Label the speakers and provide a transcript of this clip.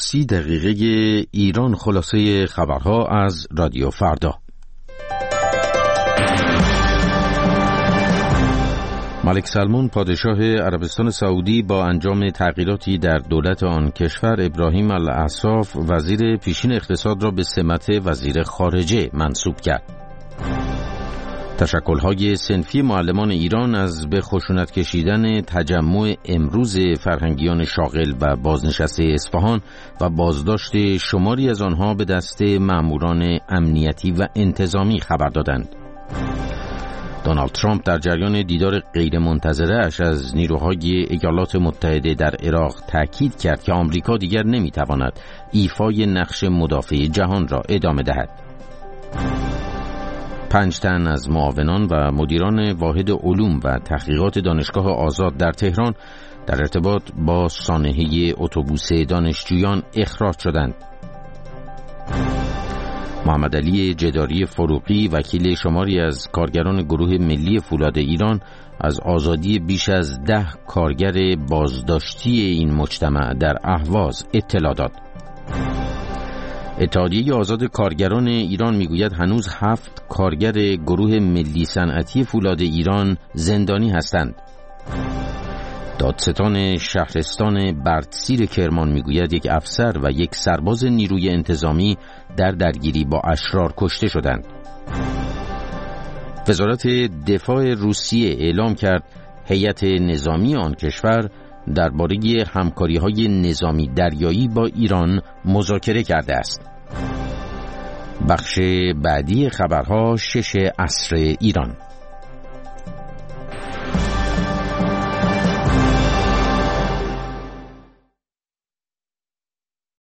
Speaker 1: 30 دقیقه ایران، خلاصه خبرها از رادیو فردا. ملک سلمان پادشاه عربستان سعودی با انجام تغییراتی در دولت آن کشور ابراهیم الاصاف وزیر پیشین اقتصاد را به سمت وزیر خارجه منصوب کرد. تشکل‌های صنفی معلمان ایران از به خشونت کشیدن تجمع امروز فرهنگیان شاغل و بازنشسته اصفهان و بازداشت شماری از آنها به دست ماموران امنیتی و انتظامی خبر دادند. دونالد ترامپ در جریان دیدار غیرمنتظره‌اش از نیروهای ایالات متحده در عراق تاکید کرد که آمریکا دیگر نمی‌تواند ایفای نقش مدافع جهان را ادامه دهد. 5 تن از معاونان و مدیران واحد علوم و تحقیقات دانشگاه آزاد در تهران در ارتباط با سانحه اتوبوس دانشجویان اخراج شدند. محمد علی جداری فروغی وکیل شماری از کارگران گروه ملی فولاد ایران از آزادی بیش از 10 کارگر بازداشتی این مجتمع در اهواز اطلاع داد. اتحادیه آزاد کارگران ایران میگوید هنوز 7 کارگر گروه ملی صنعتی فولاد ایران زندانی هستند. دادستان شهرستان بردسیر کرمان میگوید 1 افسر و 1 سرباز نیروی انتظامی در درگیری با اشرار کشته شدند. وزارت دفاع روسیه اعلام کرد هیئت نظامی آن کشور درباره همکاری‌های نظامی دریایی با ایران مذاکره کرده است. بخش بعدی خبرها 6 عصر ایران.